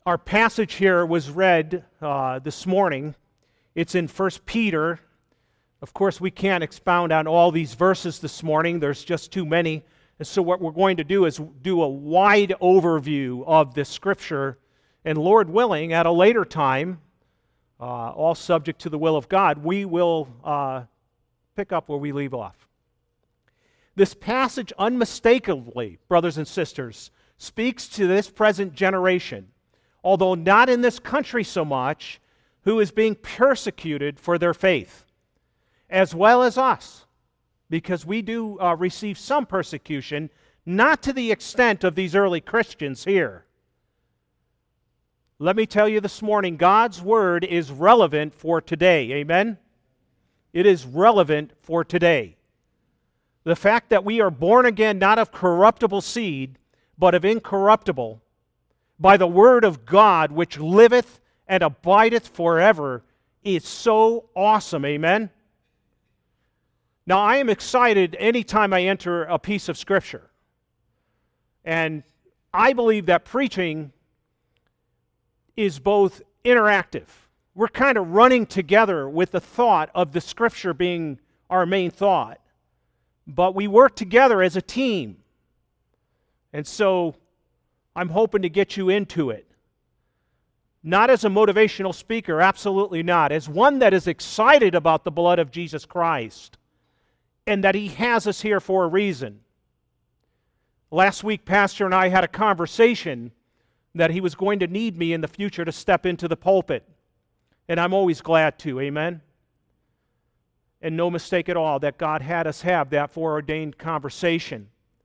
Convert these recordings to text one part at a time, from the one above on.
Our passage here was read this morning. It's in 1 Peter. Of course, we can't expound on all these verses this morning. There's just too many. And so what we're going to do is do a wide overview of this scripture. And Lord willing, at a later time, all subject to the will of God, we will pick up where we leave off. This passage unmistakably, brothers and sisters, speaks to this present generation, although not in this country so much, who is being persecuted for their faith, as well as us, because we do receive some persecution, not to the extent of these early Christians here. Let me tell you this morning, God's Word is relevant for today. Amen? It is relevant for today. The fact that we are born again not of corruptible seed, but of incorruptible, by the Word of God, which liveth and abideth forever, is so awesome. Amen? Now, I am excited anytime I enter a piece of Scripture. And I believe that preaching is both interactive. We're kind of running together with the thought of the Scripture being our main thought. But we work together as a team. And so I'm hoping to get you into it. Not as a motivational speaker, absolutely not. As one that is excited about the blood of Jesus Christ and that He has us here for a reason. Last week, Pastor and I had a conversation that he was going to need me in the future to step into the pulpit. And I'm always glad to, amen? And no mistake at all that God had us have that foreordained conversation.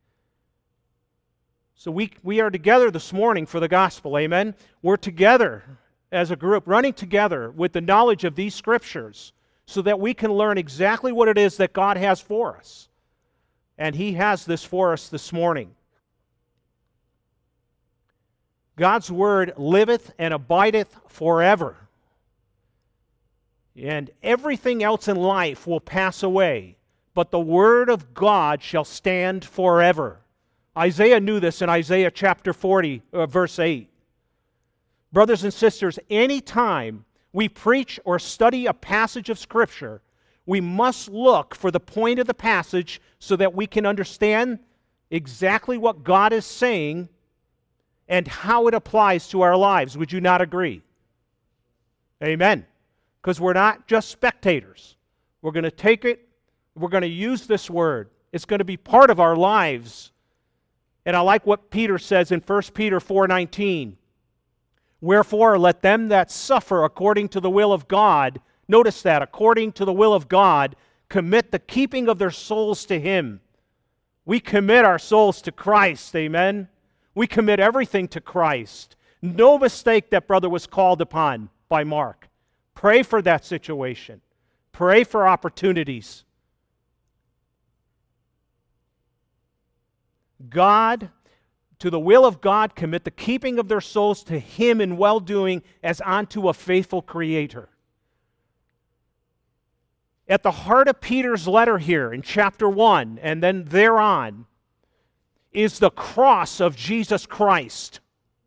So we are together this morning for the gospel, amen? We're together as a group, running together with the knowledge of these scriptures so that we can learn exactly what it is that God has for us. And He has this for us this morning. God's Word liveth and abideth forever. And everything else in life will pass away, but the Word of God shall stand forever. Isaiah knew this in Isaiah chapter 40, verse 8. Brothers and sisters, anytime we preach or study a passage of Scripture, we must look for the point of the passage so that we can understand exactly what God is saying and how it applies to our lives. Would you not agree? Amen. Because we're not just spectators. We're going to take it, we're going to use this word. It's going to be part of our lives. And I like what Peter says in 1 Peter 4:19. Wherefore, let them that suffer according to the will of God, notice that, according to the will of God, commit the keeping of their souls to Him. We commit our souls to Christ, amen? We commit everything to Christ. No mistake that brother was called upon by Mark. Pray for that situation. Pray for opportunities. God, to the will of God, commit the keeping of their souls to Him in well-doing as unto a faithful Creator. At the heart of Peter's letter here in chapter 1 and then thereon is the cross of Jesus Christ.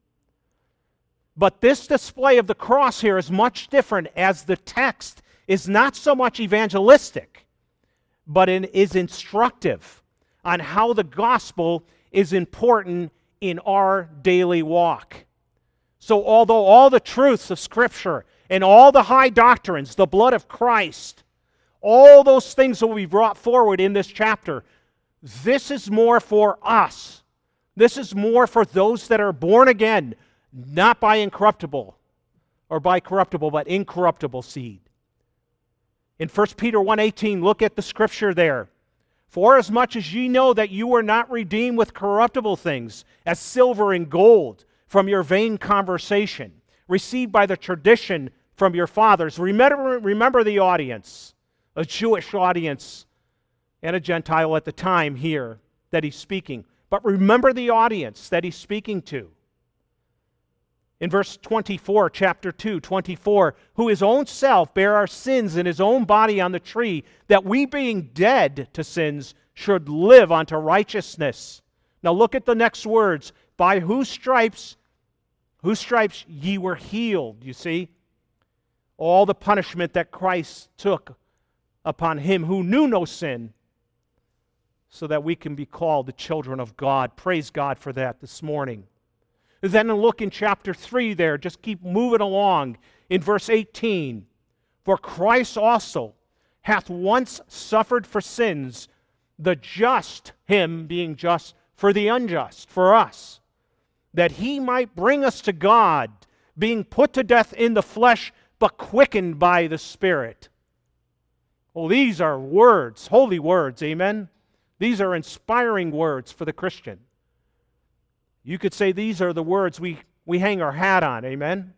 But this display of the cross here is much different, as the text is not so much evangelistic, but is instructive on how the gospel is important in our daily walk. So although all the truths of Scripture and all the high doctrines, the blood of Christ, all those things will be brought forward in this chapter, this is more for us. This is more for those that are born again, not by incorruptible or by corruptible, but incorruptible seed. In 1 Peter 1:18, look at the scripture there. For as much as ye know that you were not redeemed with corruptible things, as silver and gold, from your vain conversation, received by the tradition from your fathers. Remember the audience, a Jewish audience and a Gentile at the time here that he's speaking. But remember the audience that he's speaking to. In verse 24, chapter 2, 24, who his own self bare our sins in his own body on the tree, that we being dead to sins should live unto righteousness. Now look at the next words. By whose stripes Whose stripes ye were healed, you see? All the punishment that Christ took upon him who knew no sin, so that we can be called the children of God. Praise God for that this morning. Then look in chapter 3 there. Just keep moving along in verse 18. For Christ also hath once suffered for sins, the just, him being just, for the unjust, for us, that he might bring us to God, being put to death in the flesh, but quickened by the Spirit. Well, these are words, holy words, amen? These are inspiring words for the Christian. You could say these are the words we hang our hat on, amen?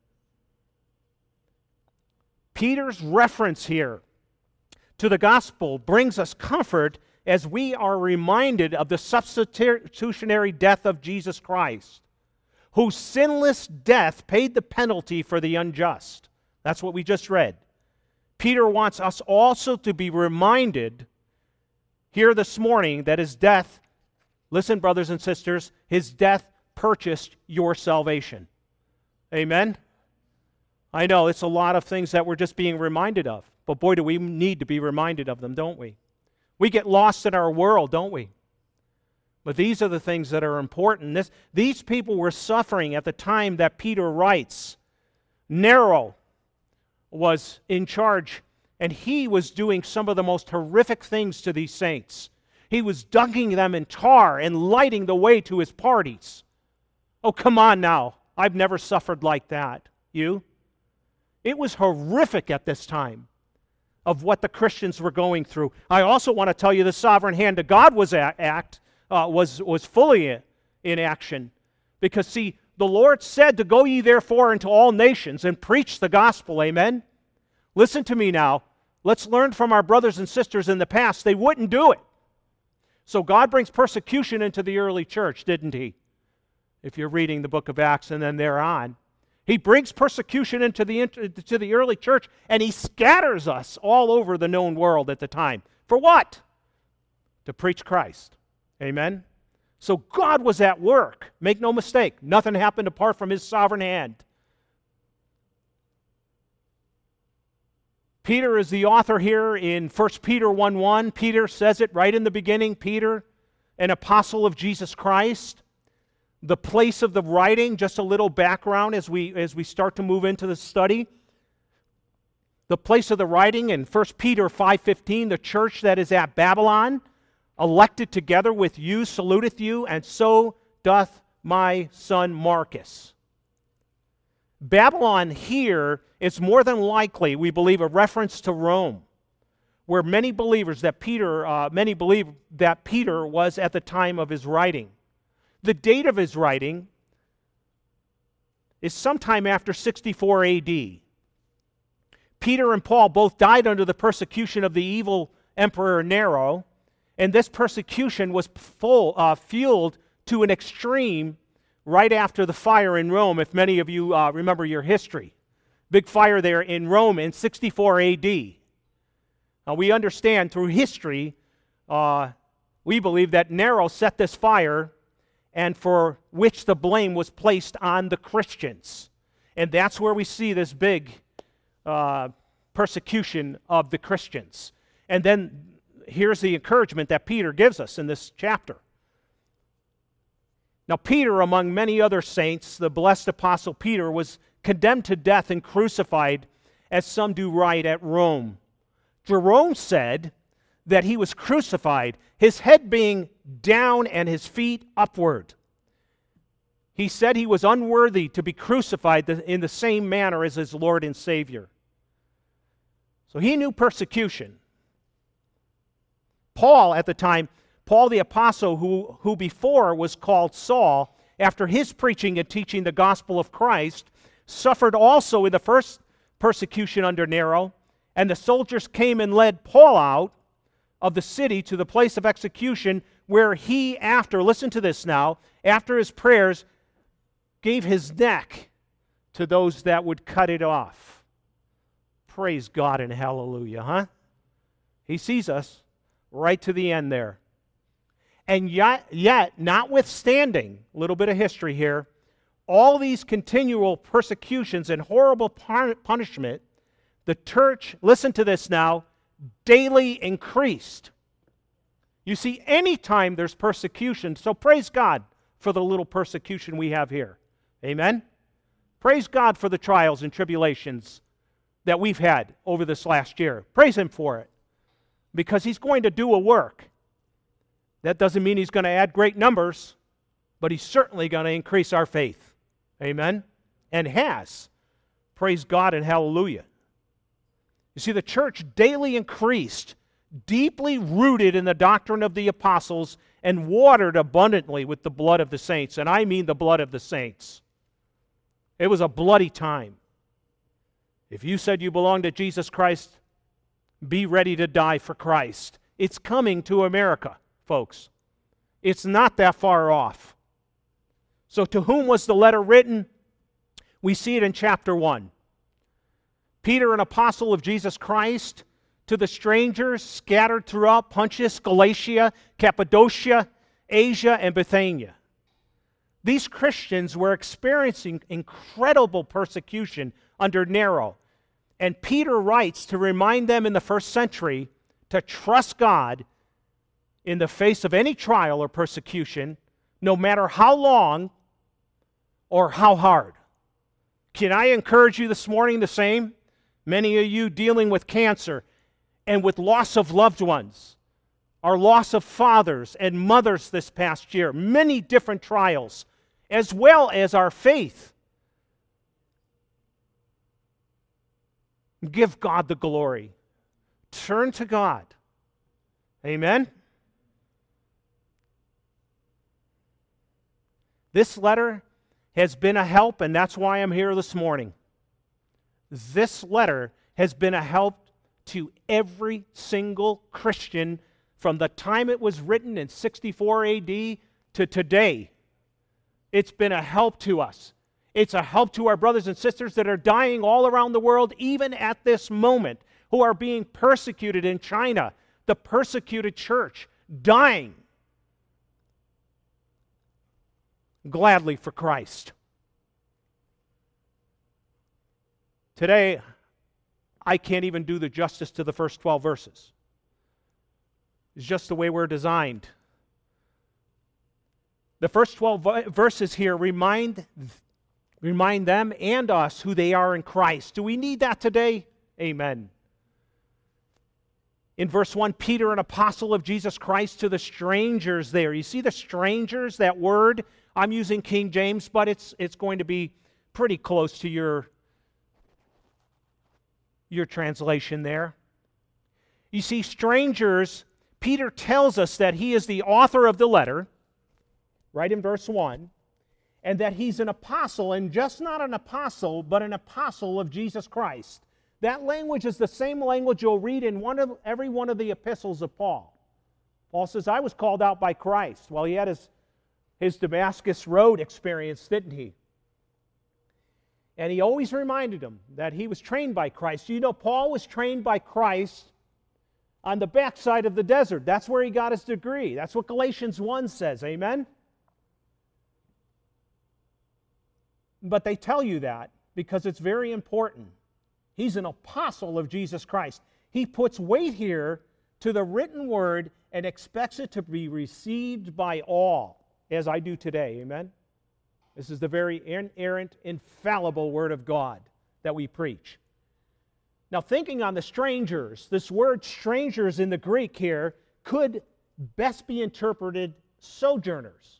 Peter's reference here to the gospel brings us comfort as we are reminded of the substitutionary death of Jesus Christ, whose sinless death paid the penalty for the unjust. That's what we just read. Peter wants us also to be reminded here this morning that his death, listen, brothers and sisters, his death purchased your salvation. Amen? I know it's a lot of things that we're just being reminded of, but boy, do we need to be reminded of them, don't we? We get lost in our world, don't we? But these are the things that are important. These people were suffering at the time that Peter writes. Nero was in charge, and he was doing some of the most horrific things to these saints. He was dunking them in tar and lighting the way to his parties. Oh, come on now. I've never suffered like that. You? It was horrific at this time of what the Christians were going through. I also want to tell you the sovereign hand of God was fully in action. Because, see, the Lord said to go ye therefore into all nations and preach the gospel, amen? Listen to me now. Let's learn from our brothers and sisters in the past. They wouldn't do it. So God brings persecution into the early church, didn't he? If you're reading the book of Acts and then thereon. He brings persecution into the early church, and he scatters us all over the known world at the time. For what? To preach Christ. Amen? So God was at work. Make no mistake. Nothing happened apart from his sovereign hand. Peter is the author here in 1 Peter 1:1. Peter says it right in the beginning. Peter, an apostle of Jesus Christ. The place of the writing, just a little background as we start to move into the study. The place of the writing in 1 Peter 5:15, the church that is at Babylon, elected together with you, saluteth you, and so doth my son Marcus. Babylon here is more than likely, we believe, a reference to Rome, where many believe that Peter was at the time of his writing. The date of his writing is sometime after 64 AD. Peter and Paul both died under the persecution of the evil Emperor Nero, and this persecution was fueled to an extreme right after the fire in Rome, if many of you remember your history. Big fire there in Rome in 64 AD. We understand through history, we believe that Nero set this fire and for which the blame was placed on the Christians. And that's where we see this big persecution of the Christians. And then here's the encouragement that Peter gives us in this chapter. Now, Peter, among many other saints, the blessed apostle Peter, was condemned to death and crucified, as some do write, at Rome. Jerome said that he was crucified, his head being down and his feet upward. He said he was unworthy to be crucified in the same manner as his Lord and Savior. So he knew persecution. Paul, at the time, Paul the apostle, who before was called Saul, after his preaching and teaching the gospel of Christ, suffered also in the first persecution under Nero, and the soldiers came and led Paul out of the city to the place of execution, where he, listen to this now, after his prayers, gave his neck to those that would cut it off. Praise God and hallelujah, huh? He sees us right to the end there. And yet, notwithstanding, a little bit of history here, all these continual persecutions and horrible punishment, the church, listen to this now, daily increased. You see, anytime there's persecution, so praise God for the little persecution we have here. Amen? Praise God for the trials and tribulations that we've had over this last year. Praise Him for it. Because He's going to do a work. That doesn't mean He's going to add great numbers, but He's certainly going to increase our faith. Amen? And has. Praise God and hallelujah. You see, the church daily increased, deeply rooted in the doctrine of the apostles and watered abundantly with the blood of the saints. And I mean the blood of the saints. It was a bloody time. If you said you belong to Jesus Christ, be ready to die for Christ. It's coming to America, folks. It's not that far off. So to whom was the letter written? We see it in chapter 1. Peter, an apostle of Jesus Christ, to the strangers scattered throughout Pontus, Galatia, Cappadocia, Asia, and Bithynia. These Christians were experiencing incredible persecution under Nero. And Peter writes to remind them in the first century to trust God in the face of any trial or persecution, no matter how long or how hard. Can I encourage you this morning the same? Many of you dealing with cancer and with loss of loved ones, our loss of fathers and mothers this past year, many different trials, as well as our faith. Give God the glory. Turn to God. Amen? This letter has been a help, and that's why I'm here this morning. This letter has been a help to every single Christian from the time it was written in 64 AD to today. It's been a help to us. It's a help to our brothers and sisters that are dying all around the world, even at this moment, who are being persecuted in China, the persecuted church, dying gladly for Christ. Today, I can't even do the justice to the first 12 verses. It's just the way we're designed. The first 12 verses here remind them and us who they are in Christ. Do we need that today? Amen. In verse 1, Peter, an apostle of Jesus Christ, to the strangers there. You see the strangers, that word? I'm using King James, but it's going to be pretty close to your translation there. You see, strangers, Peter tells us that he is the author of the letter, right in verse 1, and that he's an apostle, and just not an apostle, but an apostle of Jesus Christ. That language is the same language you'll read in every one of the epistles of Paul. Paul says, I was called out by Christ. Well, he had his Damascus Road experience, didn't he? And he always reminded them that he was trained by Christ. You know, Paul was trained by Christ on the backside of the desert. That's where he got his degree. That's what Galatians 1 says. Amen? But they tell you that because it's very important. He's an apostle of Jesus Christ. He puts weight here to the written word and expects it to be received by all, as I do today. Amen? This is the very inerrant, infallible Word of God that we preach. Now, thinking on the strangers, this word strangers in the Greek here could best be interpreted sojourners.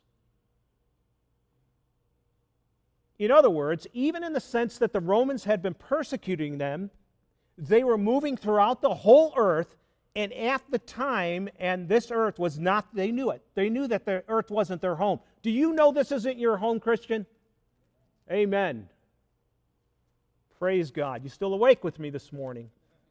In other words, even in the sense that the Romans had been persecuting them, they were moving throughout the whole earth, and at the time, and this earth was not, they knew it. They knew that the earth wasn't their home. Do you know this isn't your home, Christian? Amen. Praise God. You still awake with me this morning?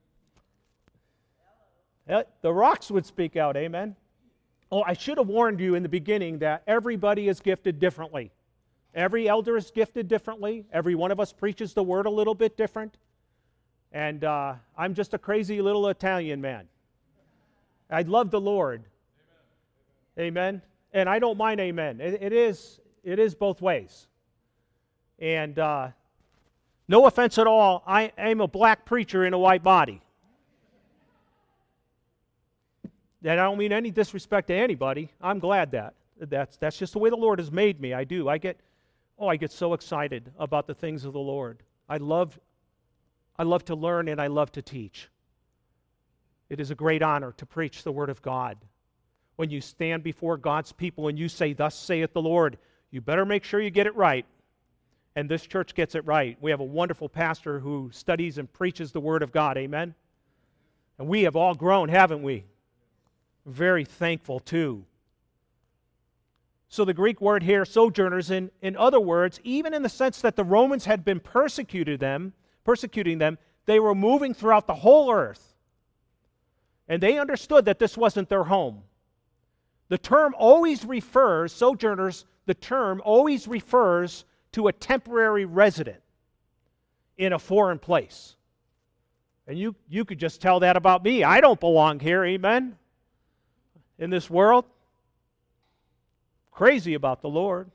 The rocks would speak out, amen? Oh, I should have warned you in the beginning that everybody is gifted differently. Every elder is gifted differently. Every one of us preaches the word a little bit different. And I'm just a crazy little Italian man. I love the Lord. Amen. And I don't mind amen. It is both ways. And no offense at all, I'm a black preacher in a white body. And I don't mean any disrespect to anybody. I'm glad that's just the way the Lord has made me. I do. I get so excited about the things of the Lord. I love to learn and I love to teach. It is a great honor to preach the Word of God. When you stand before God's people and you say, "Thus saith the Lord," you better make sure you get it right. And this church gets it right. We have a wonderful pastor who studies and preaches the Word of God. Amen? And we have all grown, haven't we? Very thankful too. So the Greek word here, sojourners, in other words, even in the sense that the Romans had been persecuting them, they were moving throughout the whole earth. And they understood that this wasn't their home. The term always refers, sojourners, the term always refers to a temporary resident in a foreign place. And you could just tell that about me. I don't belong here, amen? In this world. Crazy about the Lord.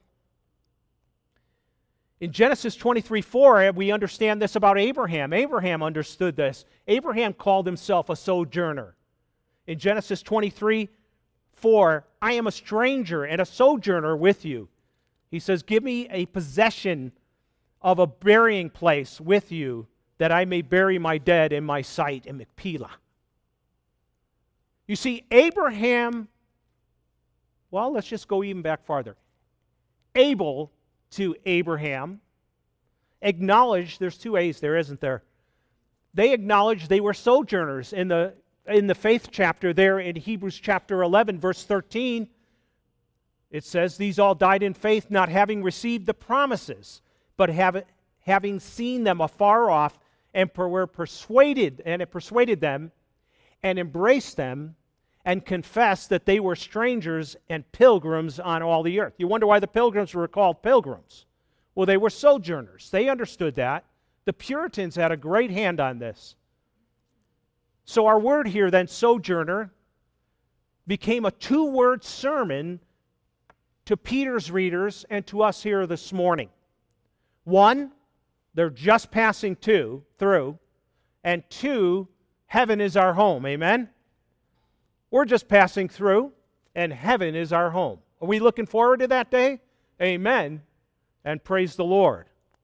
In Genesis 23:4, we understand this about Abraham. Abraham understood this. Abraham called himself a sojourner. In Genesis 23:4, "I am a stranger and a sojourner with you." He says, "Give me a possession of a burying place with you, that I may bury my dead in my sight in Machpelah." You see, Abraham, well, let's just go even back farther. Abel to Abraham acknowledged, there's two A's there, isn't there? They acknowledged they were sojourners. In the faith chapter there in Hebrews chapter 11, verse 13, it says, "These all died in faith, not having received the promises, but having seen them afar off, and were persuaded, and it persuaded them, and embraced them, and confessed that they were strangers and pilgrims on all the earth." You wonder why the pilgrims were called pilgrims. Well, they were sojourners. They understood that. The Puritans had a great hand on this. So our word here then, sojourner, became a two-word sermon to Peter's readers and to us here this morning. One, they're just passing through, and two, heaven is our home. Amen? We're just passing through, and heaven is our home. Are we looking forward to that day? Amen, and praise the Lord.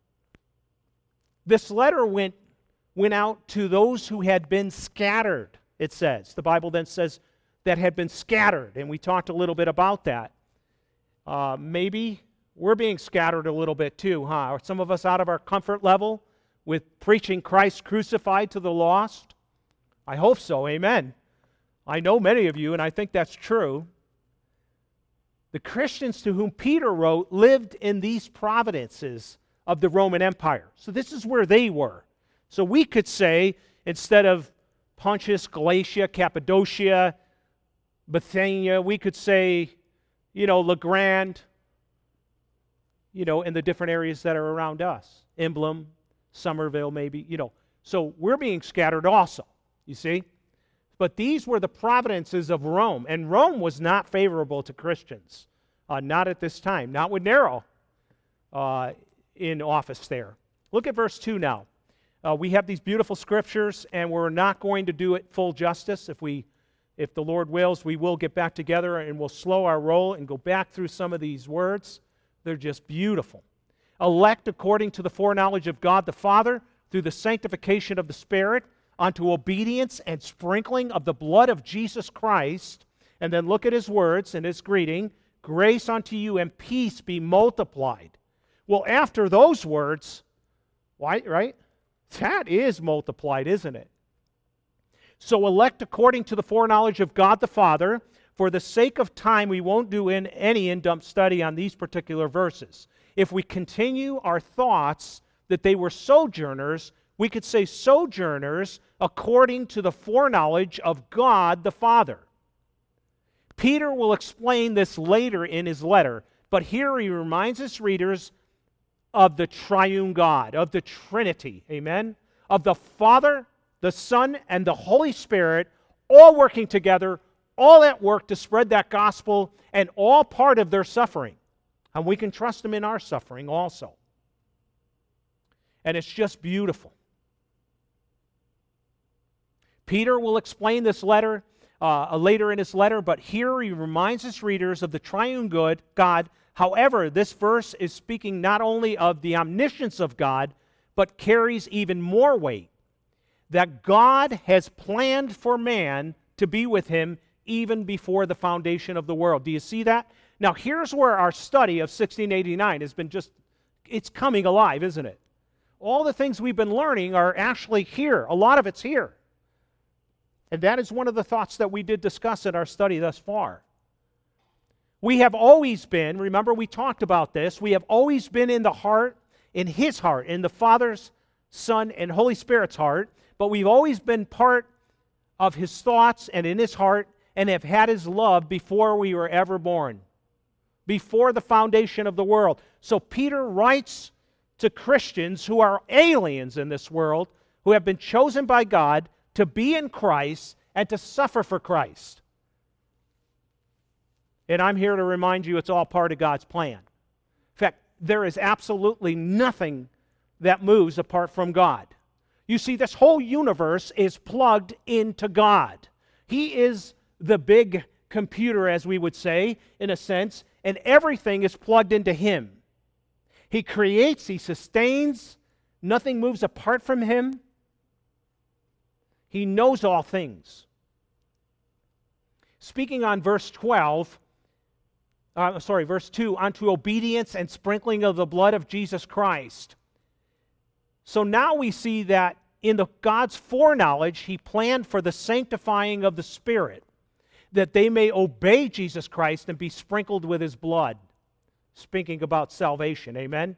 This letter went out to those who had been scattered, it says. The Bible then says that had been scattered, and we talked a little bit about that. Maybe we're being scattered a little bit too, huh? Are some of us out of our comfort level with preaching Christ crucified to the lost? I hope so, amen. I know many of you, and I think that's true. The Christians to whom Peter wrote lived in these provinces of the Roman Empire. So this is where they were. So we could say, instead of Pontus, Galatia, Cappadocia, Bithynia, we could say, LeGrand, in the different areas that are around us. Emblem, Somerville maybe, So we're being scattered also, you see. But these were the provinces of Rome, and Rome was not favorable to Christians. Not at this time, not with Nero in office there. Look at verse 2 now. We have these beautiful scriptures, and we're not going to do it full justice. If the Lord wills, we will get back together and we'll slow our roll and go back through some of these words. They're just beautiful. Elect according to the foreknowledge of God the Father, through the sanctification of the Spirit, unto obedience and sprinkling of the blood of Jesus Christ. And then look at his words and his greeting. Grace unto you and peace be multiplied. Well, after those words, right? That is multiplied, isn't it? So elect according to the foreknowledge of God the Father. For the sake of time, we won't do any in-depth study on these particular verses. If we continue our thoughts that they were sojourners, we could say sojourners according to the foreknowledge of God the Father. Peter will explain this later in his letter, but here he reminds his readers of the triune God, of the Trinity, amen? Of the Father, the Son, and the Holy Spirit, all working together, all at work to spread that gospel, and all part of their suffering. And we can trust them in our suffering also. And it's just beautiful. Peter will explain this letter later in his letter, but here he reminds his readers of the triune God. However, this verse is speaking not only of the omniscience of God, but carries even more weight, that God has planned for man to be with him even before the foundation of the world. Do you see that? Now, here's where our study of 1689 has been it's coming alive, isn't it? All the things we've been learning are actually here. A lot of it's here. And that is one of the thoughts that we did discuss in our study thus far. We have always been, remember we talked about this, we have always been in the heart, in His heart, in the Father's, Son, and Holy Spirit's heart, but we've always been part of His thoughts and in His heart and have had His love before we were ever born, before the foundation of the world. So Peter writes to Christians who are aliens in this world, who have been chosen by God to be in Christ and to suffer for Christ. And I'm here to remind you it's all part of God's plan. In fact, there is absolutely nothing that moves apart from God. You see, this whole universe is plugged into God. He is the big computer, as we would say, in a sense, and everything is plugged into Him. He creates, He sustains, nothing moves apart from Him. He knows all things. Speaking on verse 2, unto obedience and sprinkling of the blood of Jesus Christ. So now we see that in God's foreknowledge, He planned for the sanctifying of the Spirit, that they may obey Jesus Christ and be sprinkled with His blood. Speaking about salvation, amen?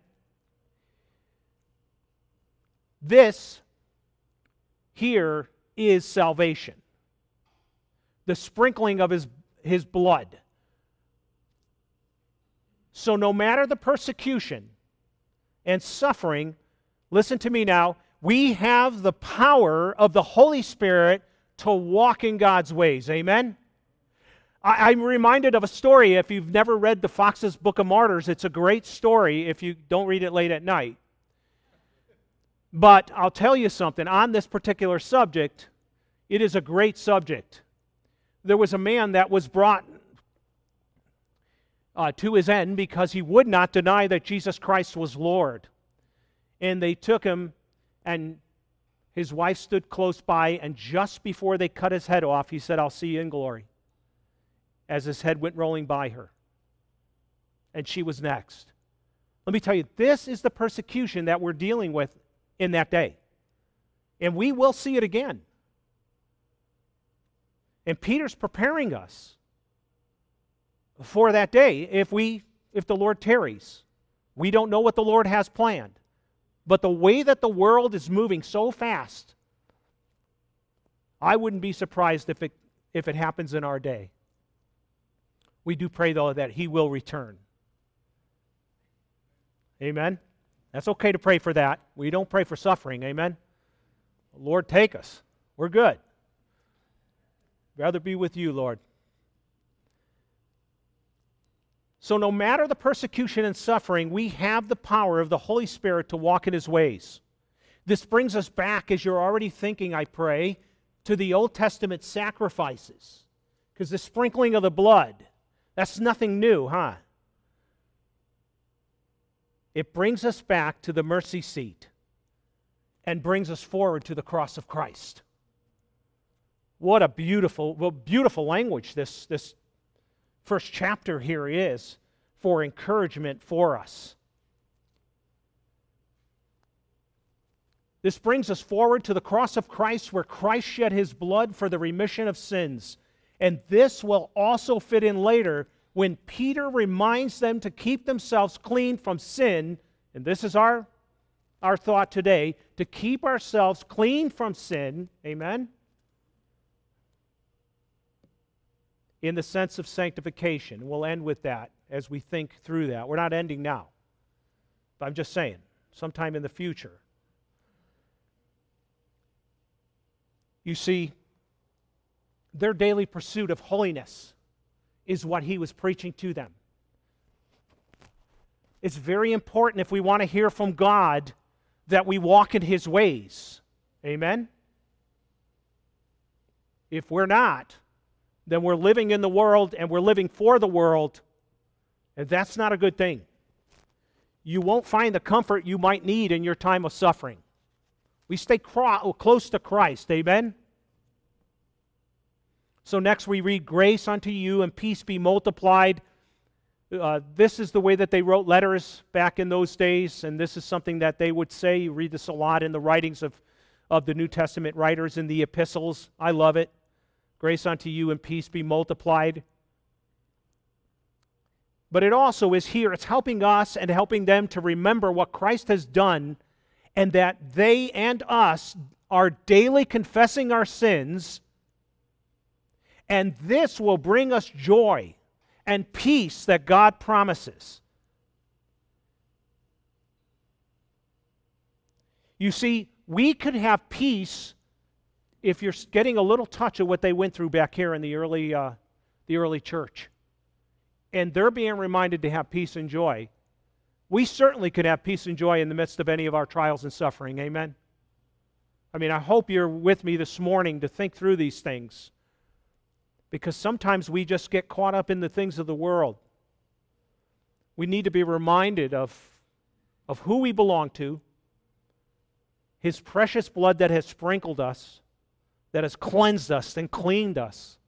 This here is salvation. The sprinkling of His blood. So no matter the persecution and suffering, listen to me now, we have the power of the Holy Spirit to walk in God's ways. Amen? I'm reminded of a story. If you've never read the Fox's Book of Martyrs, it's a great story if you don't read it late at night. But I'll tell you something. On this particular subject, it is a great subject. There was a man that was brought to his end because he would not deny that Jesus Christ was Lord. And they took him, and his wife stood close by, and just before they cut his head off, he said, "I'll see you in glory," as his head went rolling by her. And she was next. Let me tell you, this is the persecution that we're dealing with in that day. And we will see it again. And Peter's preparing us for that day if the Lord tarries. We don't know what the Lord has planned. But the way that the world is moving so fast, I wouldn't be surprised if it happens in our day. We do pray, though, that He will return. Amen? That's okay to pray for that. We don't pray for suffering. Amen? Lord, take us. We're good. Rather be with You, Lord. So no matter the persecution and suffering, we have the power of the Holy Spirit to walk in His ways. This brings us back, as you're already thinking, I pray, to the Old Testament sacrifices. Because the sprinkling of the blood, that's nothing new, huh? It brings us back to the mercy seat and brings us forward to the cross of Christ. What a beautiful language this first chapter here is for encouragement for us. This brings us forward to the cross of Christ, where Christ shed His blood for the remission of sins. And this will also fit in later when Peter reminds them to keep themselves clean from sin. And this is our thought today, to keep ourselves clean from sin. Amen? In the sense of sanctification. We'll end with that as we think through that. We're not ending now. But I'm just saying, sometime in the future. You see, their daily pursuit of holiness is what He was preaching to them. It's very important if we want to hear from God that we walk in His ways. Amen? If we're not, then we're living in the world and we're living for the world, and that's not a good thing. You won't find the comfort you might need in your time of suffering. We stay close to Christ. Amen? So next we read, grace unto you and peace be multiplied. This is the way that they wrote letters back in those days, and this is something that they would say. You read this a lot in the writings of the New Testament writers in the epistles. I love it. Grace unto you and peace be multiplied. But it also is here, it's helping us and helping them to remember what Christ has done, and that they and us are daily confessing our sins, and this will bring us joy and peace that God promises. You see, we could have peace if you're getting a little touch of what they went through back here in the early church. And they're being reminded to have peace and joy. We certainly could have peace and joy in the midst of any of our trials and suffering. Amen? I mean, I hope you're with me this morning to think through these things. Because sometimes we just get caught up in the things of the world. We need to be reminded of who we belong to, His precious blood that has sprinkled us, that has cleansed us and cleaned us.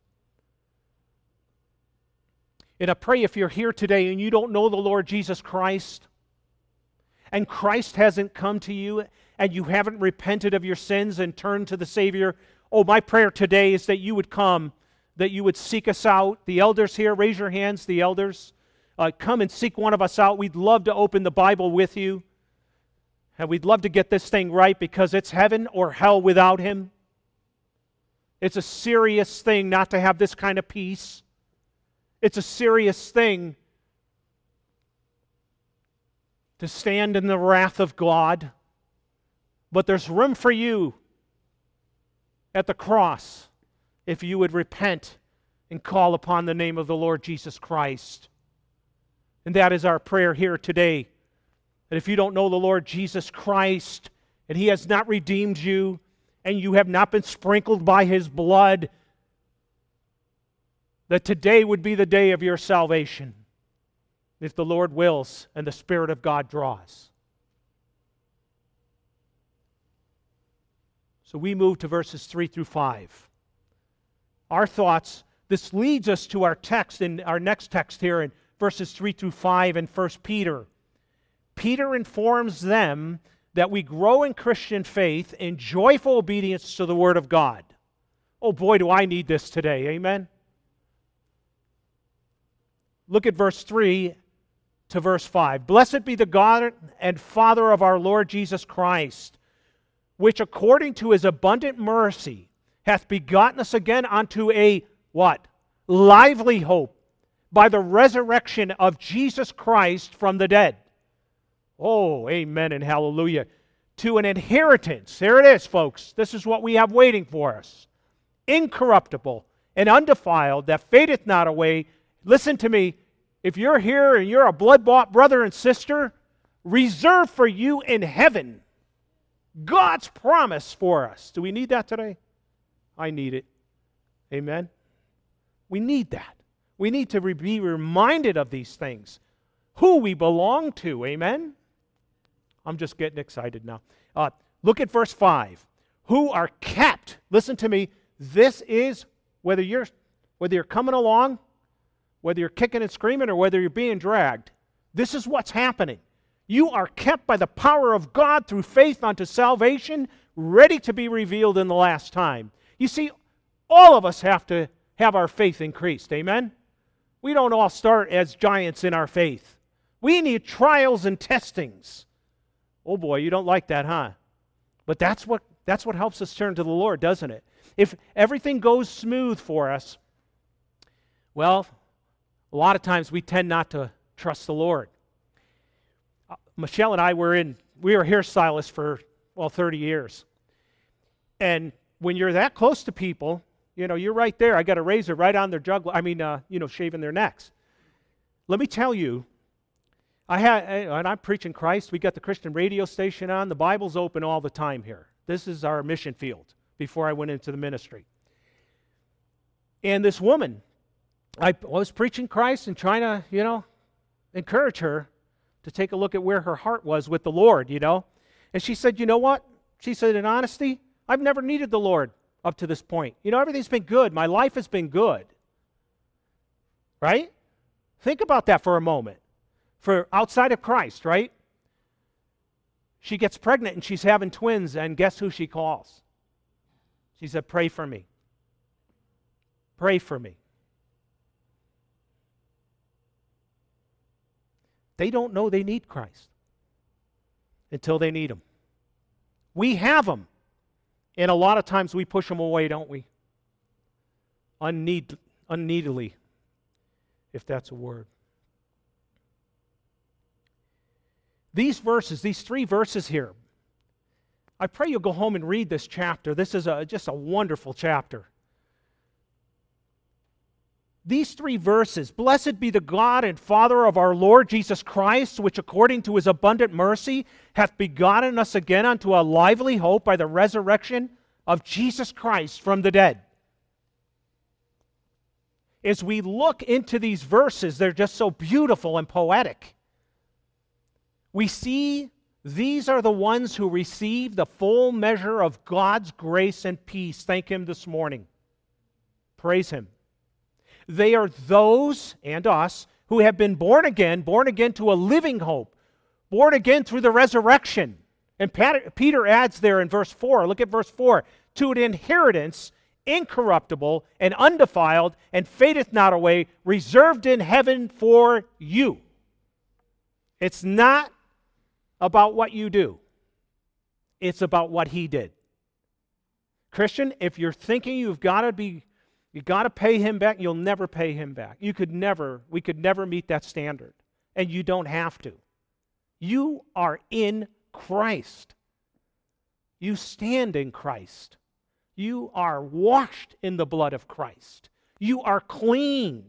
And I pray if you're here today and you don't know the Lord Jesus Christ, and Christ hasn't come to you, and you haven't repented of your sins and turned to the Savior, my prayer today is that you would come, that you would seek us out. The elders here, raise your hands, the elders. Come and seek one of us out. We'd love to open the Bible with you. And we'd love to get this thing right, because it's heaven or hell without Him. It's a serious thing not to have this kind of peace. It's a serious thing to stand in the wrath of God. But there's room for you at the cross if you would repent and call upon the name of the Lord Jesus Christ. And that is our prayer here today. That if you don't know the Lord Jesus Christ, and He has not redeemed you, and you have not been sprinkled by His blood, that today would be the day of your salvation, if the Lord wills and the Spirit of God draws. So we move to verses 3 through 5. Our thoughts, this leads us to our text, in our next text here in verses 3 through 5 in 1 Peter. Peter informs them that we grow in Christian faith in joyful obedience to the Word of God. Oh boy, do I need this today, amen? Look at verse 3 to verse 5. Blessed be the God and Father of our Lord Jesus Christ, which according to His abundant mercy hath begotten us again unto a, what? Lively hope, by the resurrection of Jesus Christ from the dead. Oh, amen and hallelujah. To an inheritance. There it is, folks. This is what we have waiting for us. Incorruptible and undefiled, that fadeth not away. Listen to me. If you're here and you're a blood-bought brother and sister, reserved for you in heaven, God's promise for us. Do we need that today? I need it. Amen? We need that. We need to be reminded of these things. Who we belong to. Amen? I'm just getting excited now. Look at verse 5. Who are kept. Listen to me. This is, whether you're coming along, whether you're kicking and screaming, or whether you're being dragged, this is what's happening. You are kept by the power of God through faith unto salvation, ready to be revealed in the last time. You see, all of us have to have our faith increased. Amen? We don't all start as giants in our faith. We need trials and testings. Oh boy, you don't like that, huh? But that's what helps us turn to the Lord, doesn't it? If everything goes smooth for us, well, a lot of times we tend not to trust the Lord. Michelle and I we were hairstylists for 30 years. And when you're that close to people, you're right there. I got a razor right on their jugular. Shaving their necks. Let me tell you, And I'm preaching Christ. We got the Christian radio station on. The Bible's open all the time here. This is our mission field before I went into the ministry. And this woman, I was preaching Christ and trying to, encourage her to take a look at where her heart was with the Lord, And she said, you know what? She said, in honesty, I've never needed the Lord up to this point. Everything's been good. My life has been good. Right? Think about that for a moment. For outside of Christ, right? She gets pregnant and she's having twins, and guess who she calls? She said, pray for me. Pray for me. They don't know they need Christ until they need Him. We have Him, and a lot of times we push Him away, don't we? Unneedily, if that's a word. These verses, these 3 verses here, I pray you'll go home and read this chapter. This is just a wonderful chapter. These 3 verses, blessed be the God and Father of our Lord Jesus Christ, which according to His abundant mercy hath begotten us again unto a lively hope by the resurrection of Jesus Christ from the dead. As we look into these verses, they're just so beautiful and poetic. We see these are the ones who receive the full measure of God's grace and peace. Thank Him this morning. Praise Him. They are those, and us, who have been born again to a living hope, born again through the resurrection. And Peter adds there in verse 4, look at verse 4, to an inheritance incorruptible and undefiled and fadeth not away, reserved in heaven for you. It's not about what you do. It's about what He did. Christian, if you're thinking you got to pay Him back, you'll never pay Him back. We could never meet that standard. And you don't have to. You are in Christ. You stand in Christ. You are washed in the blood of Christ. You are clean.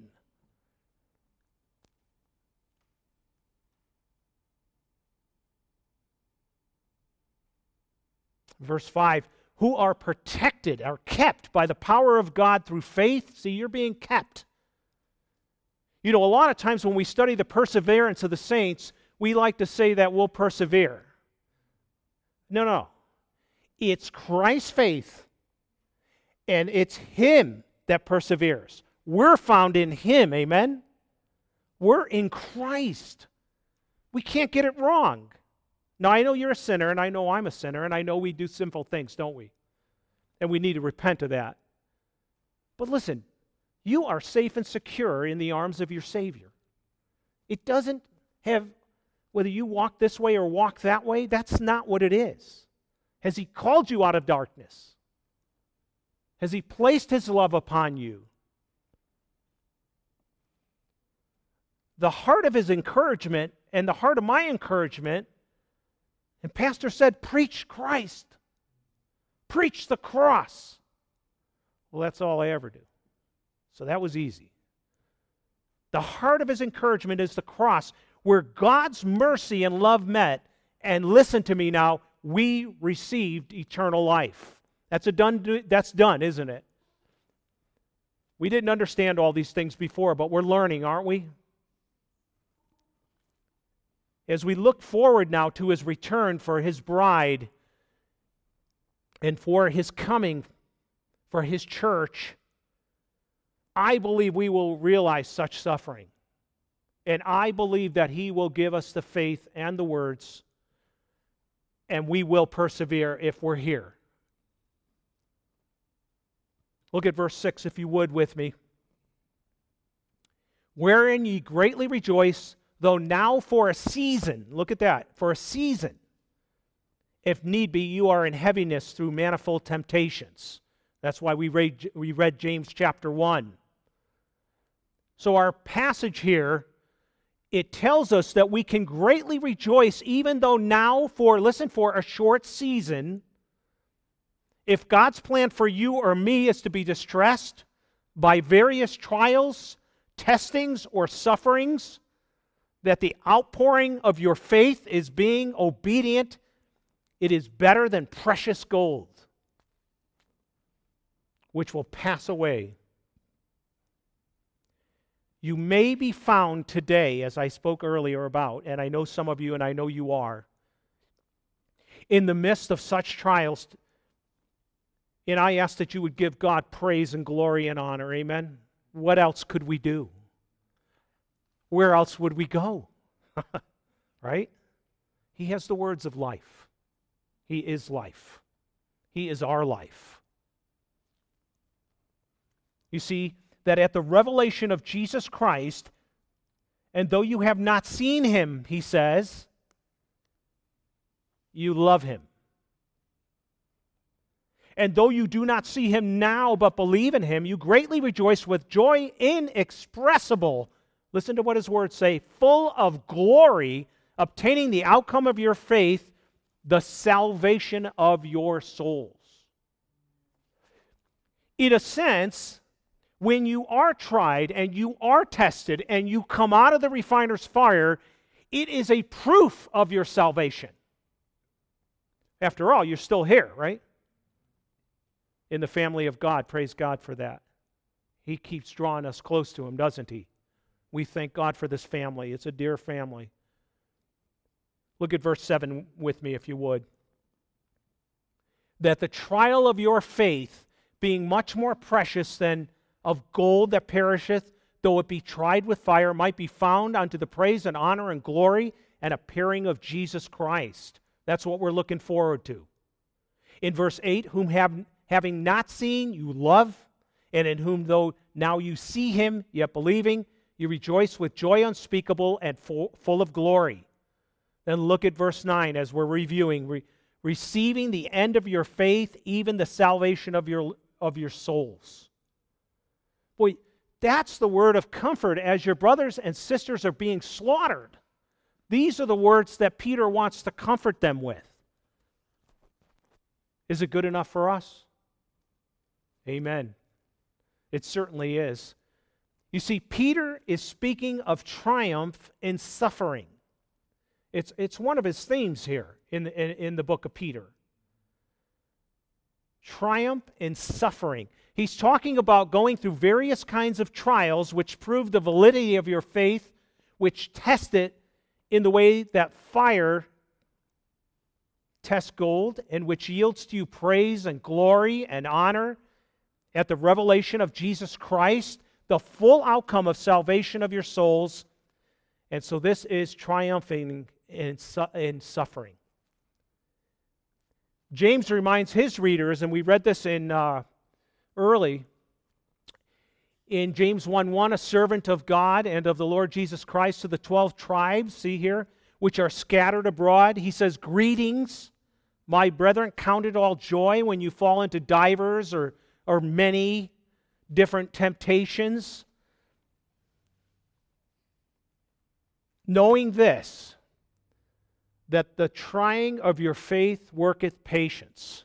Verse 5, who are protected, are kept by the power of God through faith. See, you're being kept. A lot of times when we study the perseverance of the saints, we like to say that we'll persevere. No. It's Christ's faith, and it's Him that perseveres. We're found in Him, amen? We're in Christ. We can't get it wrong. Now, I know you're a sinner, and I know I'm a sinner, and I know we do sinful things, don't we? And we need to repent of that. But listen, you are safe and secure in the arms of your Savior. It doesn't have, whether you walk this way or walk that way, that's not what it is. Has He called you out of darkness? Has He placed His love upon you? The heart of His encouragement and the heart of my encouragement, and Pastor said, preach Christ. Preach the cross. Well, that's all I ever do. So that was easy. The heart of his encouragement is the cross, where God's mercy and love met, and listen to me now, we received eternal life. That's done, isn't it? We didn't understand all these things before, but we're learning, aren't we? As we look forward now to His return for His bride and for His coming for His church, I believe we will realize such suffering. And I believe that He will give us the faith and the words, and we will persevere if we're here. Look at verse 6, if you would, with me. Wherein ye greatly rejoice, though now for a season, look at that, for a season, if need be, you are in heaviness through manifold temptations. That's why we read James chapter 1. So our passage here, it tells us that we can greatly rejoice even though now for a short season, if God's plan for you or me is to be distressed by various trials, testings, or sufferings, that the outpouring of your faith is being obedient, it is better than precious gold, which will pass away. You may be found today, as I spoke earlier about, and I know some of you, and I know you are, in the midst of such trials, and I ask that you would give God praise and glory and honor. Amen? What else could we do? Where else would we go? Right? He has the words of life. He is life. He is our life. You see, that at the revelation of Jesus Christ, and though you have not seen him, he says, you love him. And though you do not see him now, but believe in him, you greatly rejoice with joy inexpressible. Listen to what his words say, full of glory, obtaining the outcome of your faith, the salvation of your souls. In a sense, when you are tried and you are tested and you come out of the refiner's fire, it is a proof of your salvation. After all, you're still here, right? In the family of God. Praise God for that. He keeps drawing us close to him, doesn't he? We thank God for this family. It's a dear family. Look at verse 7 with me, if you would. That the trial of your faith, being much more precious than of gold that perisheth, though it be tried with fire, might be found unto the praise and honor and glory and appearing of Jesus Christ. That's what we're looking forward to. In verse 8, whom having not seen, you love, and in whom though now you see him, yet believing, you rejoice with joy unspeakable and full of glory. Then look at verse 9 as we're reviewing. Receiving the end of your faith, even the salvation of your souls. Boy, that's the word of comfort as your brothers and sisters are being slaughtered. These are the words that Peter wants to comfort them with. Is it good enough for us? Amen. It certainly is. You see, Peter is speaking of triumph in suffering. It's one of his themes here in the book of Peter. Triumph in suffering. He's talking about going through various kinds of trials which prove the validity of your faith, which test it in the way that fire tests gold, and which yields to you praise and glory and honor at the revelation of Jesus Christ, the full outcome of salvation of your souls. And so this is triumphing in suffering. James reminds his readers, and we read this in early, in James 1:1, a servant of God and of the Lord Jesus Christ to the 12 tribes, see here, which are scattered abroad. He says, greetings, my brethren, count it all joy when you fall into divers or many different temptations. Knowing this, that the trying of your faith worketh patience.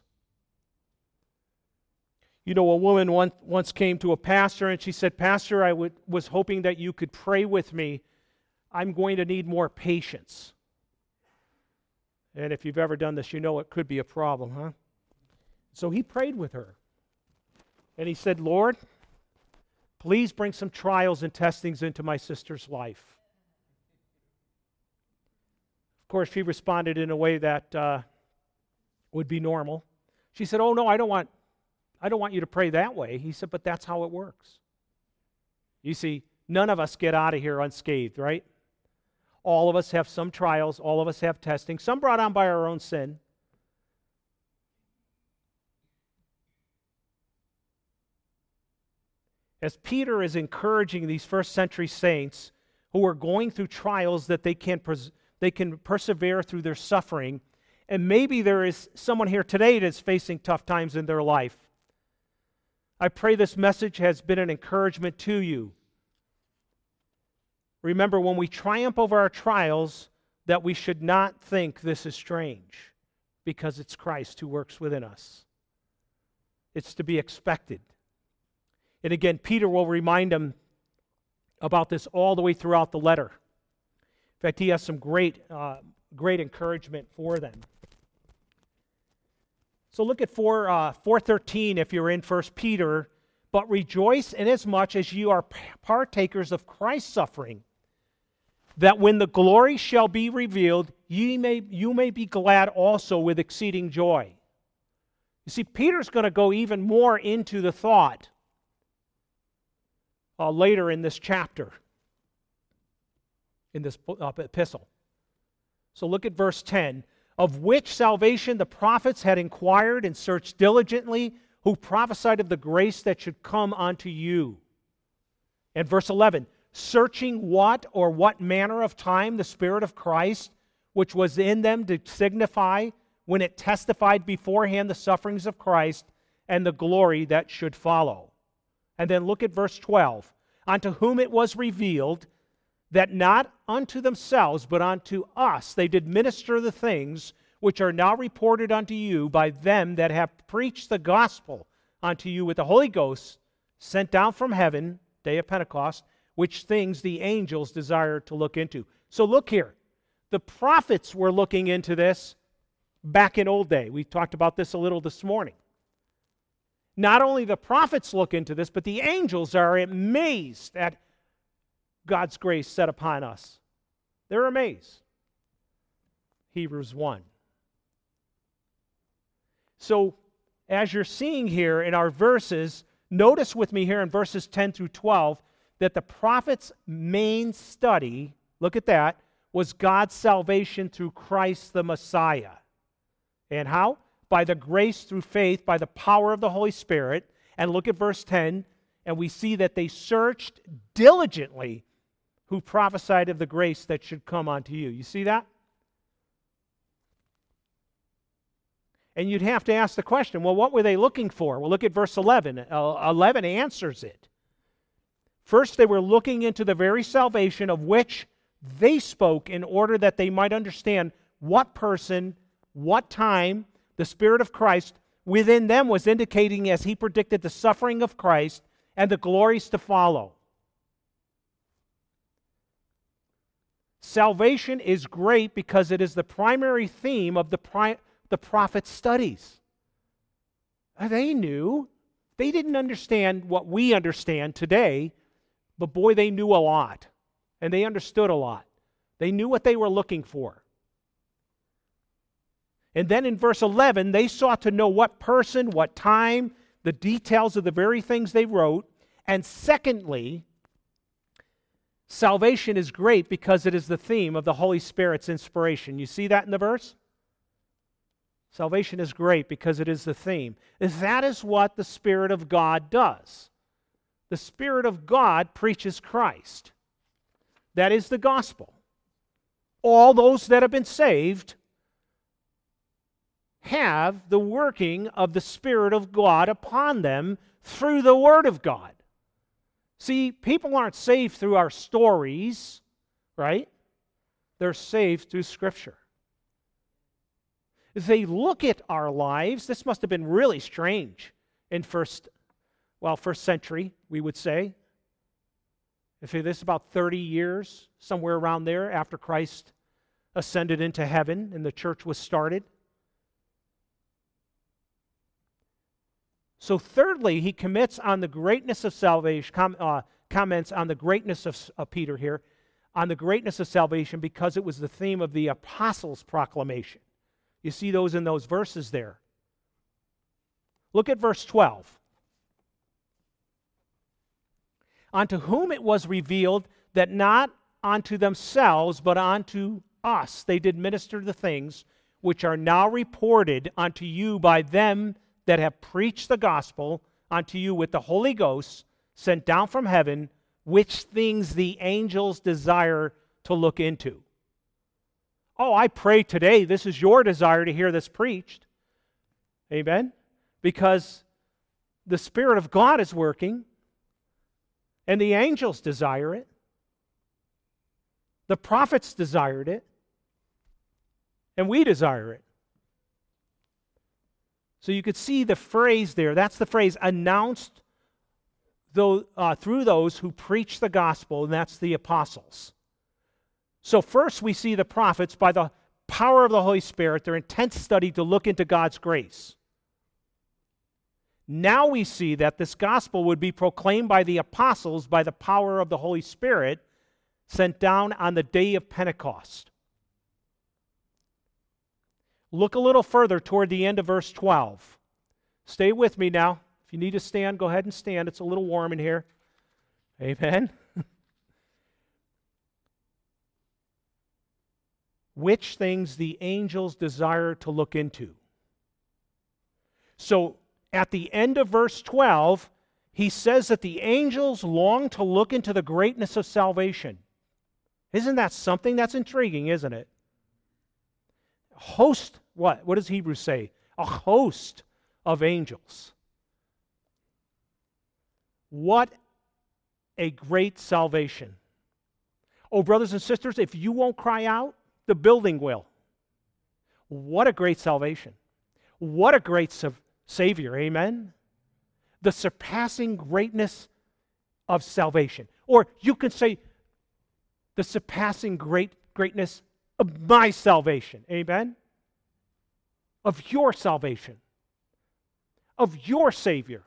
You know, a woman once came to a pastor and she said, Pastor, I was hoping that you could pray with me. I'm going to need more patience. And if you've ever done this, you know it could be a problem, huh? So he prayed with her. And he said, Lord, please bring some trials and testings into my sister's life. Of course, she responded in a way that would be normal. She said, oh, no, I don't want you to pray that way. He said, but that's how it works. You see, none of us get out of here unscathed, right? All of us have some trials. All of us have testing. Some brought on by our own sin. As Peter is encouraging these first century saints who are going through trials that they can persevere through their suffering, and maybe there is someone here today that's facing tough times in their life, I pray this message has been an encouragement to you. Remember, when we triumph over our trials, that we should not think this is strange, because it's Christ who works within us. It's to be expected. And again, Peter will remind them about this all the way throughout the letter. fact, he has some great encouragement for them. So look at 4:13 if you're in 1 Peter. But rejoice inasmuch as you are partakers of Christ's suffering, that when the glory shall be revealed, you may be glad also with exceeding joy. You see, Peter's going to go even more into the thought later in this chapter, in this epistle. So look at verse 10. Of which salvation the prophets had inquired and searched diligently, who prophesied of the grace that should come unto you. And verse 11, searching what manner of time the Spirit of Christ, which was in them to signify, when it testified beforehand the sufferings of Christ and the glory that should follow. And then look at verse 12, unto whom it was revealed that not unto themselves, but unto us they did minister the things which are now reported unto you by them that have preached the gospel unto you with the Holy Ghost, sent down from heaven, day of Pentecost, which things the angels desire to look into. So look here. The prophets were looking into this back in old day. We talked about this a little this morning. Not only the prophets look into this, but the angels are amazed at God's grace set upon us. They're amazed. Hebrews 1. So, as you're seeing here in our verses, notice with me here in verses 10 through 12 that the prophet's main study, look at that, was God's salvation through Christ the Messiah. And how? By the grace through faith, by the power of the Holy Spirit. And look at verse 10, and we see that they searched diligently who prophesied of the grace that should come unto you. You see that? And you'd have to ask the question, well, what were they looking for? Well, look at verse 11. 11 answers it. First, they were looking into the very salvation of which they spoke in order that they might understand what person, what time the Spirit of Christ within them was indicating as he predicted the suffering of Christ and the glories to follow. Salvation is great because it is the primary theme of the prophet's studies. They knew. They didn't understand what we understand today, but boy, they knew a lot. And they understood a lot. They knew what they were looking for. And then in verse 11, they sought to know what person, what time, the details of the very things they wrote. And secondly, salvation is great because it is the theme of the Holy Spirit's inspiration. You see that in the verse? Salvation is great because it is the theme. That is what the Spirit of God does. The Spirit of God preaches Christ. That is the gospel. All those that have been saved have the working of the Spirit of God upon them through the Word of God. See, people aren't saved through our stories, right? They're saved through Scripture. If they look at our lives, this must have been really strange in first century, we would say. If this is about 30 years, somewhere around there, after Christ ascended into heaven and the church was started. So thirdly, he comments on the greatness of salvation, comments on the greatness of Peter here, on the greatness of salvation because it was the theme of the apostles' proclamation. You see those in those verses there. Look at verse 12. Unto whom it was revealed that not unto themselves, but unto us they did minister the things which are now reported unto you by them that have preached the gospel unto you with the Holy Ghost sent down from heaven, which things the angels desire to look into. Oh, I pray today this is your desire to hear this preached. Amen? Because the Spirit of God is working, and the angels desire it. The prophets desired it, and we desire it. So you could see the phrase there. That's the phrase, announced through those who preach the gospel, and that's the apostles. So first we see the prophets, by the power of the Holy Spirit, their intense study to look into God's grace. Now we see that this gospel would be proclaimed by the apostles by the power of the Holy Spirit sent down on the day of Pentecost. Look a little further toward the end of verse 12. Stay with me now. If you need to stand, go ahead and stand. It's a little warm in here. Amen. Which things the angels desire to look into. So, at the end of verse 12, he says that the angels long to look into the greatness of salvation. Isn't that something? That's intriguing, isn't it? Host, what? What does Hebrews say? A host of angels. What a great salvation. Oh, brothers and sisters, if you won't cry out, the building will. What a great salvation. What a great Savior, amen? The surpassing greatness of salvation. Or you can say, the surpassing greatness of my salvation, amen? Of your salvation. Of your Savior.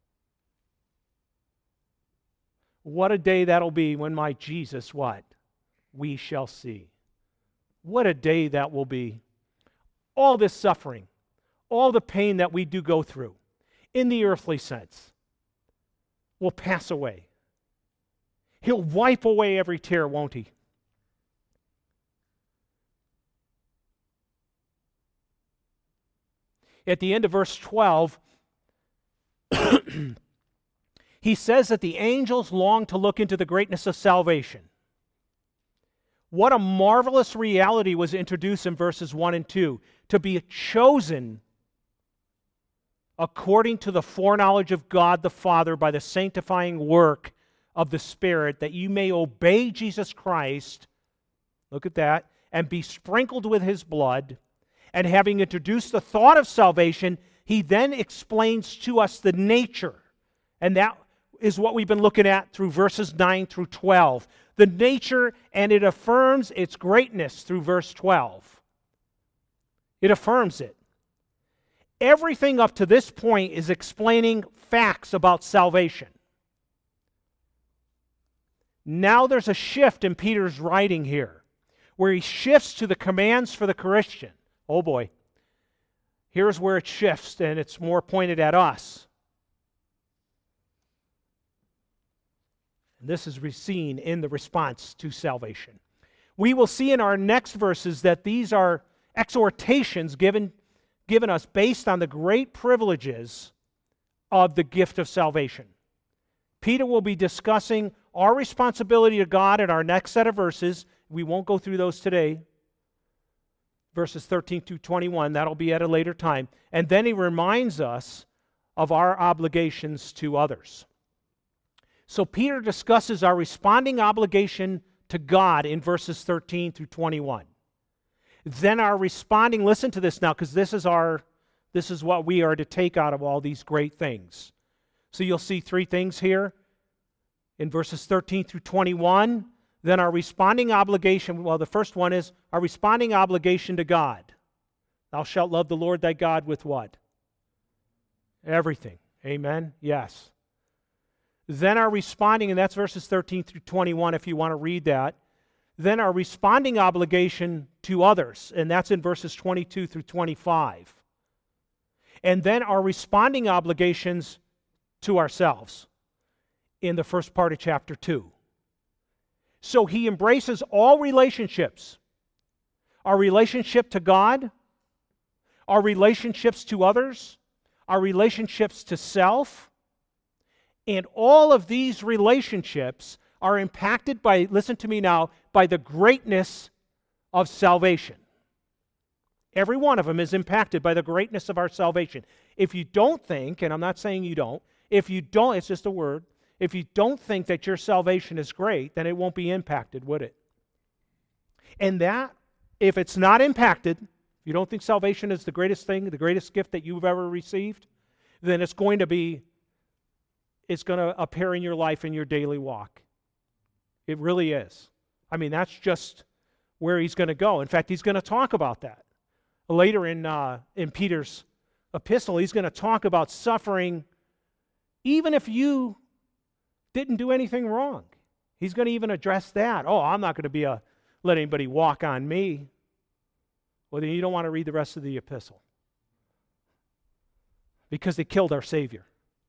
What a day that'll be when my Jesus, what? We shall see. What a day that will be. All this suffering, all the pain that we do go through, in the earthly sense, will pass away. He'll wipe away every tear, won't he? At the end of verse 12, he says that the angels long to look into the greatness of salvation. What a marvelous reality was introduced in verses 1 and 2. To be chosen according to the foreknowledge of God the Father by the sanctifying work of the Spirit, that you may obey Jesus Christ, look at that, and be sprinkled with His blood. And having introduced the thought of salvation, he then explains to us the nature. And that is what we've been looking at through verses 9 through 12. The nature, and it affirms its greatness through verse 12. It affirms it. Everything up to this point is explaining facts about salvation. Now there's a shift in Peter's writing here, where he shifts to the commands for the Christian. Oh boy. Here's where it shifts, and it's more pointed at us. This is seen in the response to salvation. We will see in our next verses that these are exhortations given us based on the great privileges of the gift of salvation. Peter will be discussing our responsibility to God in our next set of verses. We won't go through those today. Verses 13 through 21, that'll be at a later time. And then he reminds us of our obligations to others. So Peter discusses our responding obligation to God in verses 13 through 21. Then our responding, listen to this now, because this is what we are to take out of all these great things. So you'll see three things here in verses 13 through 21. Then our responding obligation, well, the first one is our responding obligation to God. Thou shalt love the Lord thy God with what? Everything. Amen? Yes. Then our responding, and that's verses 13 through 21 if you want to read that. Then our responding obligation to others, and that's in verses 22 through 25. And then our responding obligations to ourselves in the first part of chapter 2. So he embraces all relationships. Our relationship to God, our relationships to others, our relationships to self, and all of these relationships are impacted by, listen to me now, by the greatness of salvation. Every one of them is impacted by the greatness of our salvation. If you don't think, and I'm not saying you don't, if you don't, it's just a word, if you don't think that your salvation is great, then it won't be impacted, would it? And that, if it's not impacted, if you don't think salvation is the greatest thing, the greatest gift that you've ever received, then it's going to appear in your life in your daily walk. It really is. I mean, that's just where he's going to go. In fact, he's going to talk about that. Later in Peter's epistle, he's going to talk about suffering even if you didn't do anything wrong. He's going to even address that. Oh, I'm not going to let anybody walk on me. Well, then you don't want to read the rest of the epistle. Because they killed our Savior.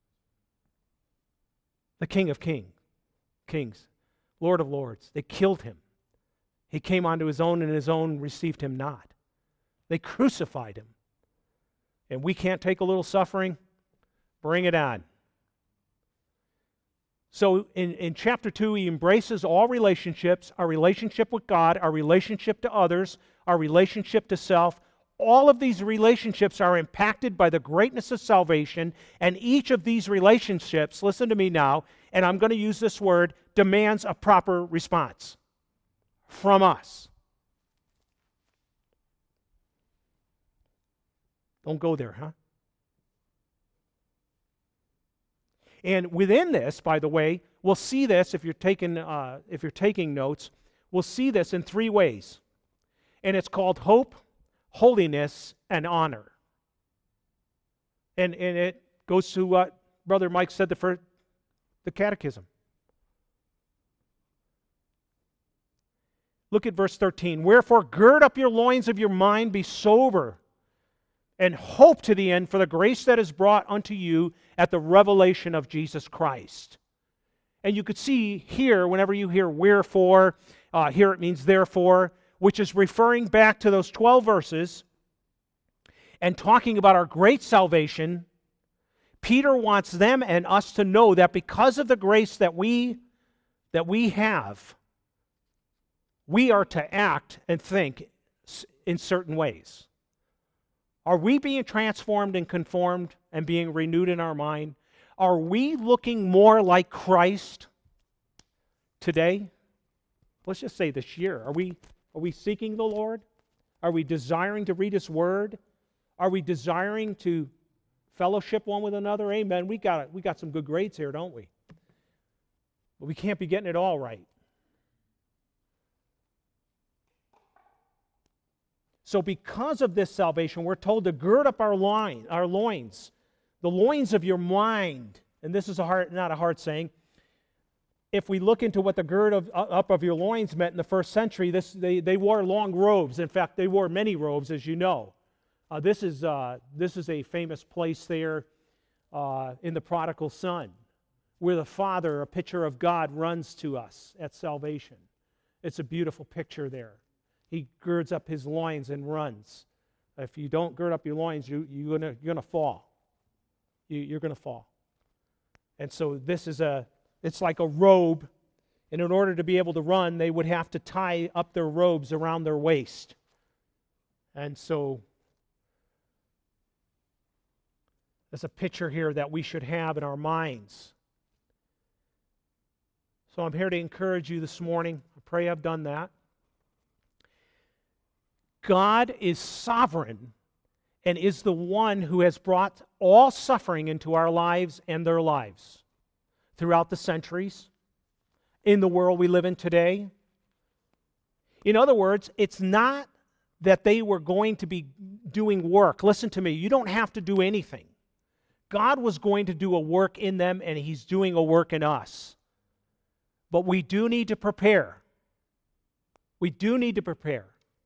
The King of Kings, Lord of Lords. They killed him. He came unto his own, and his own received him not. They crucified him. And we can't take a little suffering? Bring it on. So in chapter 2, he embraces all relationships, our relationship with God, our relationship to others, our relationship to self. All of these relationships are impacted by the greatness of salvation, and each of these relationships, listen to me now, and I'm going to use this word, demands a proper response from us. Don't go there, huh? And within this, by the way, we'll see this if you're taking notes. We'll see this in 3 ways, and it's called hope, holiness, and honor. And it goes to what Brother Mike said for the catechism. Look at verse 13. Wherefore, gird up your loins of your mind, be sober, and hope to the end for the grace that is brought unto you at the revelation of Jesus Christ. And you could see here, whenever you hear wherefore, here it means therefore, which is referring back to those 12 verses and talking about our great salvation. Peter wants them and us to know that because of the grace that we have, we are to act and think in certain ways. Are we being transformed and conformed and being renewed in our mind? Are we looking more like Christ today? Let's just say this year. Are we seeking the Lord? Are we desiring to read His Word? Are we desiring to fellowship one with another? Amen. We got some good grades here, don't we? But we can't be getting it all right. So because of this salvation, we're told to gird up our loins, the loins of your mind. And this is not a hard saying. If we look into what the gird up of your loins meant in the first century, they wore long robes. In fact, they wore many robes, as you know. This is a famous place there in the Prodigal Son, where the Father, a picture of God, runs to us at salvation. It's a beautiful picture there. He girds up his loins and runs. If you don't gird up your loins, you're gonna fall. You're gonna fall. And so it's like a robe, and in order to be able to run, they would have to tie up their robes around their waist. And so there's a picture here that we should have in our minds. So I'm here to encourage you this morning. I pray I've done that. God is sovereign and is the one who has brought all suffering into our lives and their lives throughout the centuries, in the world we live in today. In other words, it's not that they were going to be doing work. Listen to me, you don't have to do anything. God was going to do a work in them, and He's doing a work in us. But we do need to prepare. We do need to prepare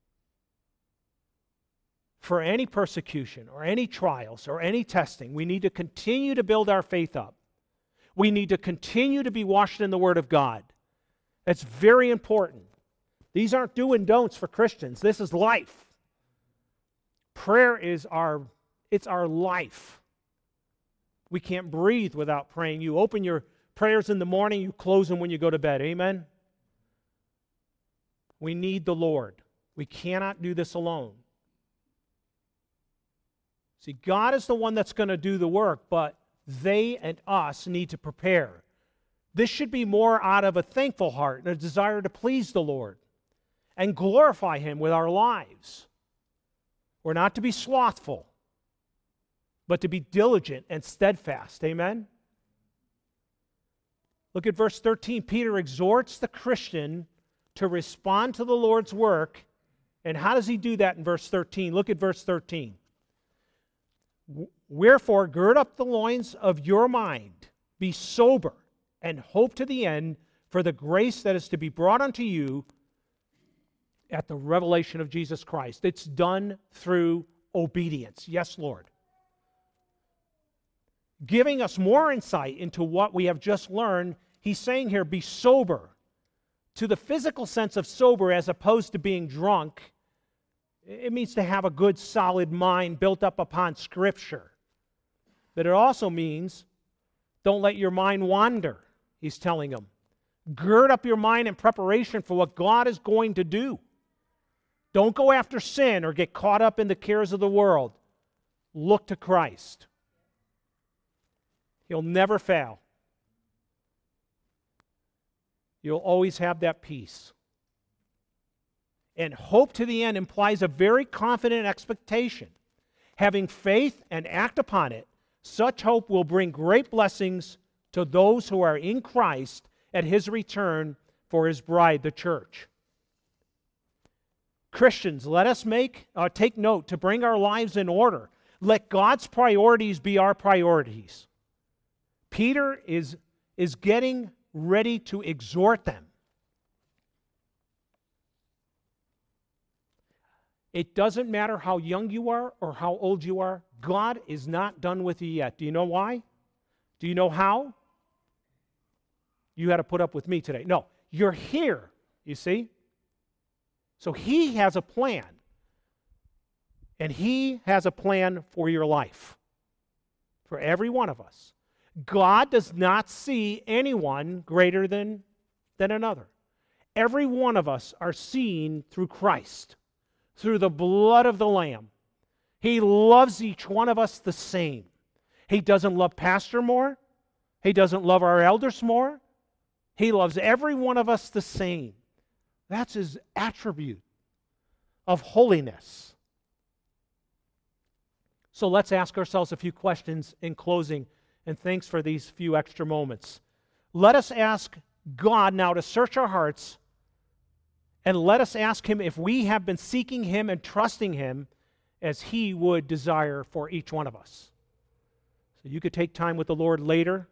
for any persecution or any trials or any testing. We need to continue to build our faith up. We need to continue to be washed in the Word of God. That's very important. These aren't do and don'ts for Christians. This is life. Prayer is our life. We can't breathe without praying. You open your prayers in the morning, you close them when you go to bed. Amen? We need the Lord. We cannot do this alone. See, God is the one that's going to do the work, but they and us need to prepare. This should be more out of a thankful heart and a desire to please the Lord and glorify Him with our lives. We're not to be slothful, but to be diligent and steadfast. Amen? Look at verse 13. Peter exhorts the Christian to respond to the Lord's work. And how does he do that in verse 13? Look at verse 13. Wherefore, gird up the loins of your mind, be sober, and hope to the end for the grace that is to be brought unto you at the revelation of Jesus Christ. It's done through obedience. Yes, Lord. Giving us more insight into what we have just learned, he's saying here, be sober. To the physical sense of sober as opposed to being drunk, it means to have a good, solid mind built up upon Scripture. But it also means don't let your mind wander, he's telling them. Gird up your mind in preparation for what God is going to do. Don't go after sin or get caught up in the cares of the world. Look to Christ. He'll never fail. You'll always have that peace. And hope to the end implies a very confident expectation. Having faith and act upon it, such hope will bring great blessings to those who are in Christ at his return for his bride, the church. Christians, let us take note to bring our lives in order. Let God's priorities be our priorities. Peter is getting ready to exhort them. It doesn't matter how young you are or how old you are. God is not done with you yet. Do you know why? Do you know how? You had to put up with me today. No, you're here, you see? So he has a plan. And he has a plan for your life. For every one of us. God does not see anyone greater than another. Every one of us are seen through Christ, through the blood of the Lamb. He loves each one of us the same. He doesn't love pastor more. He doesn't love our elders more. He loves every one of us the same. That's his attribute of holiness. So let's ask ourselves a few questions in closing, and thanks for these few extra moments. Let us ask God now to search our hearts, and let us ask him if we have been seeking him and trusting him as he would desire for each one of us. So you could take time with the Lord later.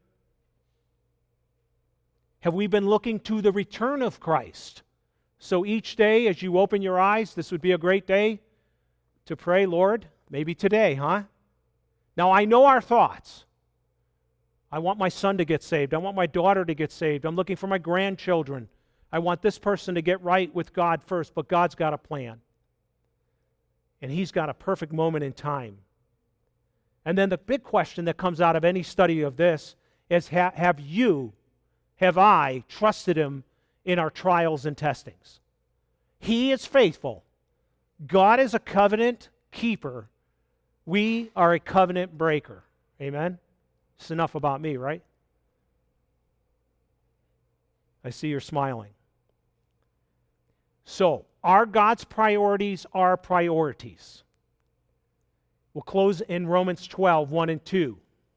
Have we been looking to the return of Christ? So each day as you open your eyes, this would be a great day to pray, Lord, maybe today, huh? Now I know our thoughts. I want my son to get saved. I want my daughter to get saved. I'm looking for my grandchildren. I want this person to get right with God first, but God's got a plan. And he's got a perfect moment in time. And then the big question that comes out of any study of this is, have I trusted him in our trials and testings? He is faithful. God is a covenant keeper. We are a covenant breaker. Amen? It's enough about me, right? I see you're smiling. So, are God's priorities our priorities? We'll close in Romans 12, 1 and 2.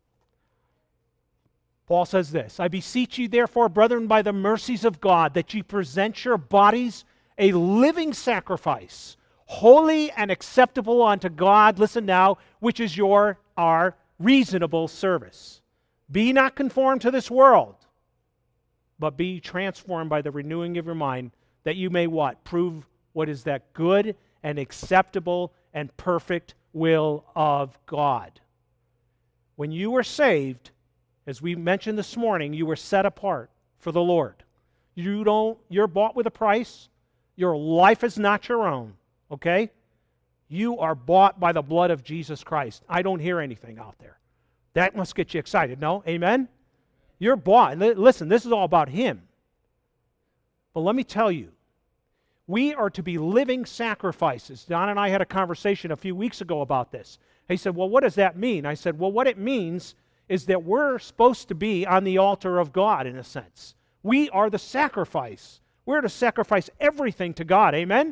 Paul says this, I beseech you therefore, brethren, by the mercies of God, that ye present your bodies a living sacrifice, holy and acceptable unto God, listen now, which is our reasonable service. Be not conformed to this world, but be transformed by the renewing of your mind, that you may what? Prove what is that good and acceptable and perfect will of God. When you were saved, as we mentioned this morning, you were set apart for the Lord. You're bought with a price. Your life is not your own, okay? You are bought by the blood of Jesus Christ. I don't hear anything out there. That must get you excited, no? Amen? You're bought. Listen, this is all about him. But let me tell you, we are to be living sacrifices. Don and I had a conversation a few weeks ago about this. He said, well, what does that mean? I said, well, what it means is that we're supposed to be on the altar of God in a sense. We are the sacrifice. We're to sacrifice everything to God. Amen?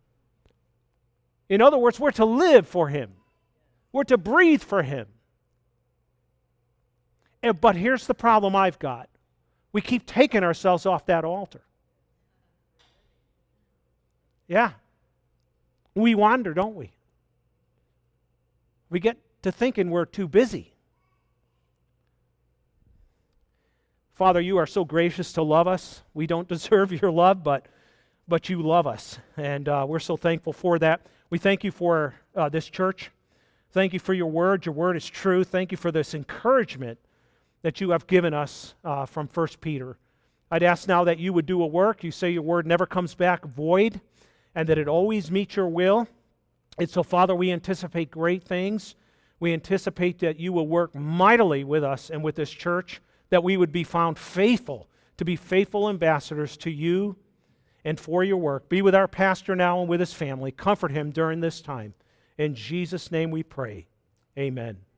In other words, we're to live for him. We're to breathe for him. But here's the problem I've got. We keep taking ourselves off that altar. Yeah. We wander, don't we? We get to thinking we're too busy. Father, you are so gracious to love us. We don't deserve your love, but you love us, and we're so thankful for that. We thank you for this church. Thank you for your word. Your word is true. Thank you for this encouragement that you have given us from 1 Peter. I'd ask now that you would do a work. You say your word never comes back void, and that it always meets your will. And so, Father, we anticipate great things. We anticipate that you will work mightily with us and with this church, that we would be found faithful, to be faithful ambassadors to you and for your work. Be with our pastor now and with his family. Comfort him during this time. In Jesus' name we pray. Amen.